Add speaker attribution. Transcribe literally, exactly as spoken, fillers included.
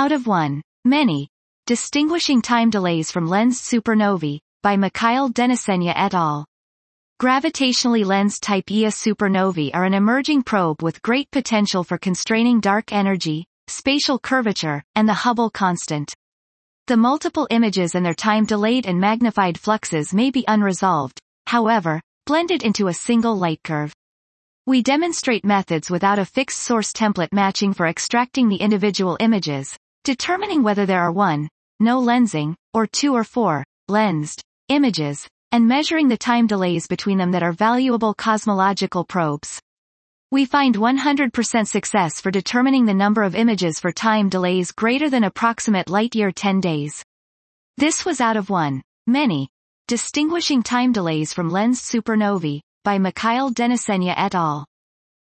Speaker 1: Out of one. Many. Distinguishing time delays from lensed supernovae, by Mikhail Denisenya et al. Gravitationally lensed type E A supernovae are an emerging probe with great potential for constraining dark energy, spatial curvature, and the Hubble constant. The multiple images and their time-delayed and magnified fluxes may be unresolved, however, blended into a single light curve. We demonstrate methods without a fixed source template matching for extracting the individual images, determining whether there are one, no lensing, or two or four, lensed, images, and measuring the time delays between them that are valuable cosmological probes. We find one hundred percent success for determining the number of images for time delays greater than approximate light-year ten days. This was out of one. Many. Distinguishing time delays from lensed supernovae, by Mikhail Denisenya et al.